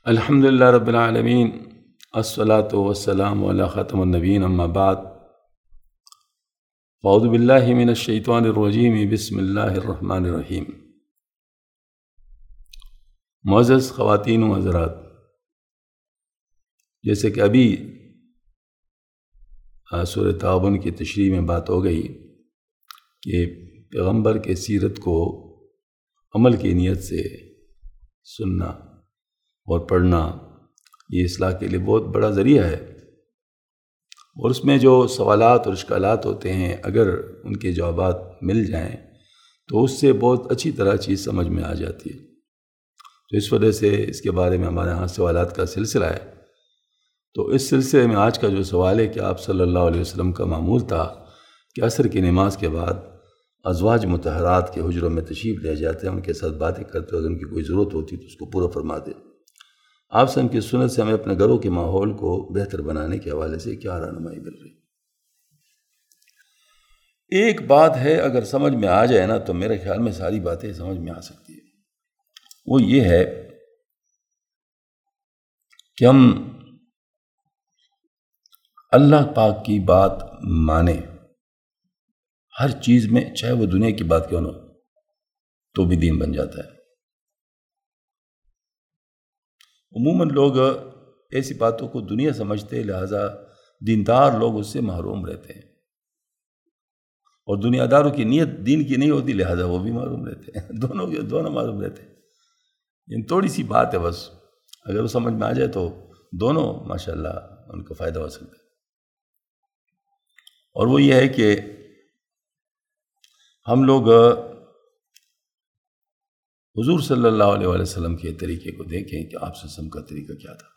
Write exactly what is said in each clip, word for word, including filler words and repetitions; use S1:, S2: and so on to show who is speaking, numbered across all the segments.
S1: الحمد للہ رب العالمین، الصلاۃ والسلام علی خاتم النبیین، اما بعد، اعوذ باللہ من الشیطان الرجیم، بسم اللہ الرحمن الرحیم۔ معزز خواتین و حضرات، جیسے کہ ابھی سورہ تغابن کی تشریح میں بات ہو گئی کہ پیغمبر کے سیرت کو عمل کی نیت سے سننا اور پڑھنا یہ اصلاح کے لیے بہت بڑا ذریعہ ہے، اور اس میں جو سوالات اور اشکالات ہوتے ہیں اگر ان کے جوابات مل جائیں تو اس سے بہت اچھی طرح چیز سمجھ میں آ جاتی ہے۔ تو اس وجہ سے اس کے بارے میں ہمارے ہاں سوالات کا سلسلہ ہے۔ تو اس سلسلے میں آج کا جو سوال ہے کہ آپ صلی اللہ علیہ وسلم کا معمول تھا کہ عصر کی نماز کے بعد ازواج مطہرات کے حجروں میں تشریف لے جاتے ہیں، ان کے ساتھ باتیں کرتے ہیں، اگر ان کی کوئی ضرورت ہوتی تو اس کو پورا فرما دے۔ آپ سے ان کی سنت سے ہمیں اپنے گھروں کے ماحول کو بہتر بنانے کے حوالے سے کیا رہنمائی مل رہی؟ ایک بات ہے، اگر سمجھ میں آ جائے نا تو میرے خیال میں ساری باتیں سمجھ میں آ سکتی ہیں۔ وہ یہ ہے کہ ہم اللہ پاک کی بات مانیں ہر چیز میں، چاہے وہ دنیا کی بات کیوں نہ ہو، تو بھی دین بن جاتا ہے۔ عموماً لوگ ایسی باتوں کو دنیا سمجھتے، لہٰذا دیندار لوگ اس سے محروم رہتے ہیں، اور دنیا داروں کی نیت دین کی نہیں ہوتی، لہٰذا وہ بھی محروم رہتے ہیں، دونوں دونوں محروم رہتے ہیں۔ یہ تھوڑی سی بات ہے، بس اگر وہ سمجھ میں آ جائے تو دونوں ماشاءاللہ ان کو فائدہ ہو سکتا ہے۔ اور وہ یہ ہے کہ ہم لوگ حضور صلی اللہ علیہ وسلم کے طریقے کو دیکھیں کہ آپ صلی اللہ علیہ وسلم کا طریقہ کیا تھا۔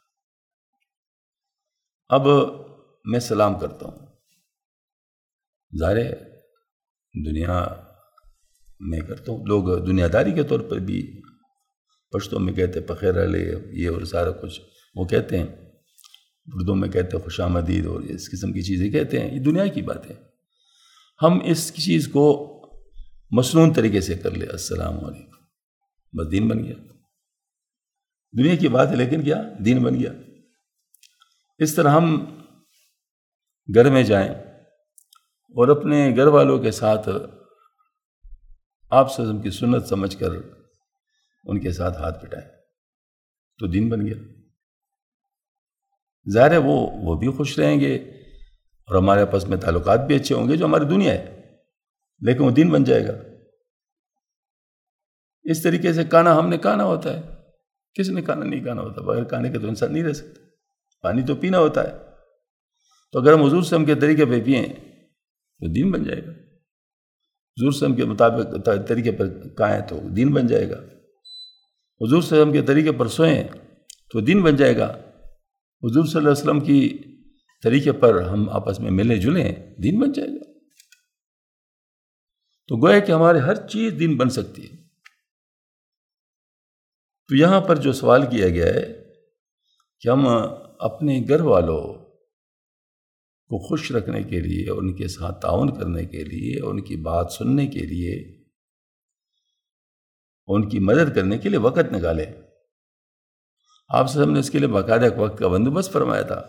S1: اب میں سلام کرتا ہوں، ظاہر ہے دنیا میں کرتا ہوں، لوگ دنیا داری کے طور پر بھی پشتوں میں کہتے ہیں پخیر علیہ، یہ اور سارا کچھ وہ کہتے ہیں، اردو میں کہتے ہیں خوش آمدید، اور اس قسم کی چیزیں کہتے ہیں، یہ دنیا کی باتیں۔ ہم اس چیز کو مسنون طریقے سے کر لیں، السلام علیکم، بس دین بن گیا۔ دنیا کی بات ہے لیکن کیا دین بن گیا۔ اس طرح ہم گھر میں جائیں اور اپنے گھر والوں کے ساتھ آپ صلی اللہ علیہ وسلم کی سنت سمجھ کر ان کے ساتھ ہاتھ پٹائیں تو دین بن گیا۔ ظاہر ہے وہ وہ بھی خوش رہیں گے اور ہمارے آپس میں تعلقات بھی اچھے ہوں گے، جو ہماری دنیا ہے، لیکن وہ دین بن جائے گا۔ اس طریقے سے کھانا ہم نے کھانا ہوتا ہے، کس نے کھانا نہیں کھانا ہوتا؟ بغیر کھانے کے تو انسان نہیں رہ سکتا۔ پانی تو پینا ہوتا ہے، تو اگر ہم حضور صلی اللہ علیہ وسلم کے طریقے پہ پئیں تو دین بن جائے گا۔ حضور صلی اللہ علیہ وسلم کے مطابق طریقے پر کھائیں تو دین بن جائے گا۔ حضور صلی اللہ علیہ وسلم کے طریقے پر سوئیں تو دین بن جائے گا۔ حضور صلی اللہ علیہ وسلم کی طریقے پر ہم آپس میں ملیں جلیں، دین بن جائے گا۔ تو گویا کہ ہمارے ہر چیز دین بن سکتی ہے۔ تو یہاں پر جو سوال کیا گیا ہے کہ ہم اپنے گھر والوں کو خوش رکھنے کے لیے، ان کے ساتھ تعاون کرنے کے لیے، ان کی بات سننے کے لیے، ان کی مدد کرنے کے لیے وقت نکالیں۔ آپ سے ہم نے اس کے لیے باقاعدہ ایک وقت کا بندوبست فرمایا تھا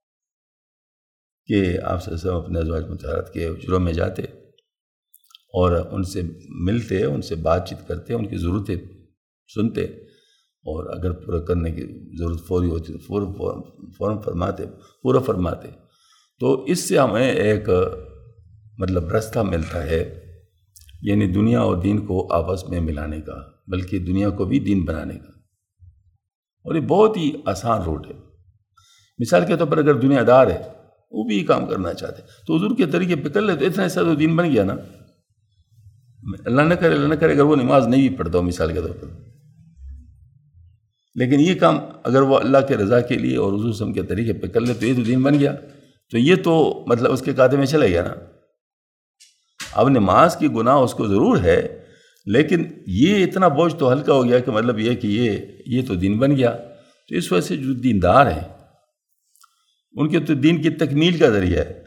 S1: کہ آپ سے ہم اپنے ازواج مطہرات کے حجروں میں جاتے اور ان سے ملتے، ان سے بات چیت کرتے، ان کی ضرورتیں سنتے، اور اگر پورا کرنے کی ضرورت فوری ہوتی تو فوراً فوراً فرماتے پورا فرماتے۔ تو اس سے ہمیں ایک مطلب راستہ ملتا ہے، یعنی دنیا اور دین کو آپس میں ملانے کا، بلکہ دنیا کو بھی دین بنانے کا، اور یہ بہت ہی آسان روٹ ہے۔ مثال کے طور پر اگر دنیا دار ہے، وہ بھی یہ کام کرنا چاہتے تو حضور کے طریقے پہ کر لے تو اتنا ایسا تو دین بن گیا نا۔ اللہ نہ کرے اللہ نہ کرے اگر وہ نماز نہیں بھی پڑھتا ہو مثال کے طور پر، لیکن یہ کام اگر وہ اللہ کے رضا کے لیے اور حضور صلی اللہ علیہ وسلم کے طریقے پہ کر لے تو یہ تو دین بن گیا۔ تو یہ تو مطلب اس کے کھاتے میں چلا گیا نا۔ اب نماز کی گناہ اس کو ضرور ہے، لیکن یہ اتنا بوجھ تو ہلکا ہو گیا کہ مطلب یہ کہ یہ یہ تو دین بن گیا۔ تو اس وجہ سے جو دیندار ہیں ان کے تو دین کی تکمیل کا ذریعہ ہے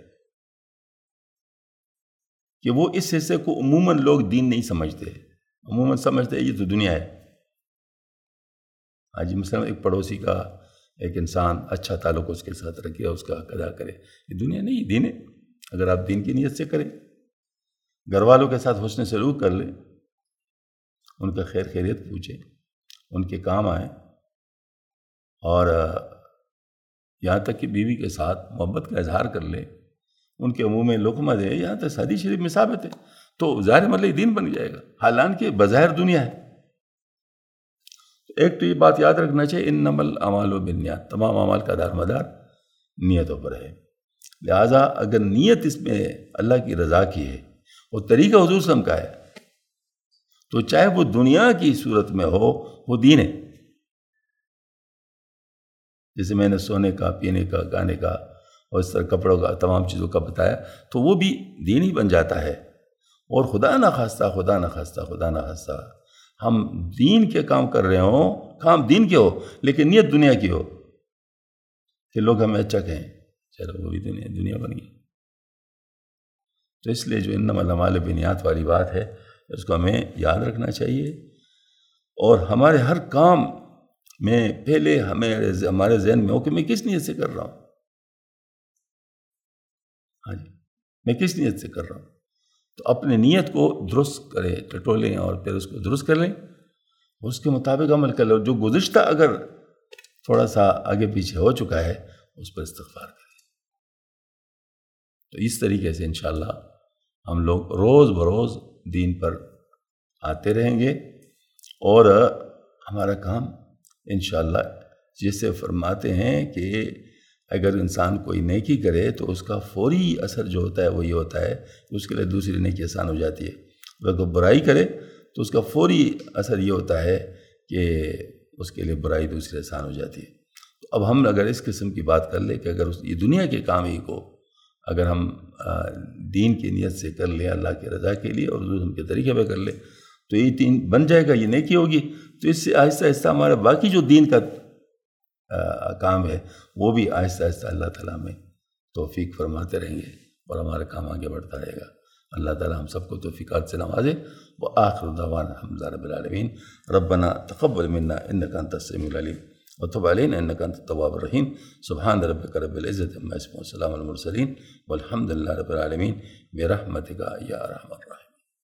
S1: کہ وہ اس حصے کو عموماً لوگ دین نہیں سمجھتے، عموماً سمجھتے ہیں یہ تو دنیا ہے، آج مثلا ایک پڑوسی کا ایک انسان اچھا تعلق اس کے ساتھ رکھے، اس کا حق ادا کرے، یہ دنیا نہیں، دین ہے۔ اگر آپ دین کی نیت سے کریں، گھر والوں کے ساتھ حسن سلوک کر لیں، ان کا خیر خیریت پوچھیں، ان کے کام آئیں، اور یہاں تک کہ بیوی کے ساتھ محبت کا اظہار کر لیں، ان کے منہ میں لقمہ دے، یہاں تک حدیث شریف میں ثابت ہے، تو ظاہر مطلب دین بن جائے گا، حالانکہ بظاہر دنیا ہے۔ ایک تو یہ بات یاد رکھنا چاہیے، انما الاعمال بالنیات، تمام اعمال کا دار مدار نیتوں پر ہے۔ لہٰذا اگر نیت اس میں اللہ کی رضا کی ہے اور طریقہ حضور صلی اللہ علیہ وسلم کا ہے، تو چاہے وہ دنیا کی صورت میں ہو، وہ دین ہے۔ جیسے میں نے سونے کا، پینے کا، گانے کا اور اس طرح کپڑوں کا، تمام چیزوں کا بتایا، تو وہ بھی دین ہی بن جاتا ہے۔ اور خدا نہ خواستہ خدا نہ خواستہ خدا نہ خواستہ ہم دین کے کام کر رہے ہوں، کام دین کے ہو لیکن نیت دنیا کی ہو، کہ لوگ ہمیں اچھا کہیں، چلو وہ بھی دنیا دنیا بن گئی۔ تو اس لیے جو انما الاعمال بالنیات والی بات ہے، اس کو ہمیں یاد رکھنا چاہیے، اور ہمارے ہر کام میں پہلے ہمیں ہمارے ذہن میں ہو کہ میں کس نیت سے کر رہا ہوں، ہاں جی میں کس نیت سے کر رہا ہوں۔ تو اپنے نیت کو درست کریں، ٹٹولیں، اور پھر اس کو درست کر لیں، اس کے مطابق عمل کر لیں۔ جو گزشتہ اگر تھوڑا سا آگے پیچھے ہو چکا ہے، اس پر استغفار کریں۔ تو اس طریقے سے انشاءاللہ ہم لوگ روز بروز دین پر آتے رہیں گے، اور ہمارا کام انشاءاللہ، جسے فرماتے ہیں کہ اگر انسان کوئی نیکی کرے تو اس کا فوری اثر جو ہوتا ہے وہ یہ ہوتا ہے کہ اس کے لیے دوسری نیکی آسان ہو جاتی ہے۔ اگر کوئی برائی کرے تو اس کا فوری اثر یہ ہوتا ہے کہ اس کے لیے برائی دوسری آسان ہو جاتی ہے۔ تو اب ہم اگر اس قسم کی بات کر لیں کہ اگر اس یہ دنیا کے کام ہی کو اگر ہم دین کی نیت سے کر لیں، اللہ کی رضا کے لیے اور حضور کے طریقے پہ کر لیں، تو یہ تین بن جائے گا، یہ نیکی ہوگی۔ تو اس سے آہستہ آہستہ ہمارا باقی جو دین کا کام ہے وہ بھی آہستہ آہستہ اللہ تعالیٰ میں توفیق فرماتے رہیں گے، اور ہمارا کام آگے بڑھتا رہے گا۔ اللہ تعالیٰ ہم سب کو توفیقات سے نوازے۔ وآخر دعوانا الحمد للہ رب العالمین۔ ربنا تقبل منا انک انت السمیع العلیم وتب علینا انک انت التواب الرحیم۔ سبحان ربک رب العزۃ عما یصفون، وسلام علی المرسلین والحمد للہ رب العالمین، برحمتک یا ارحم الراحمین۔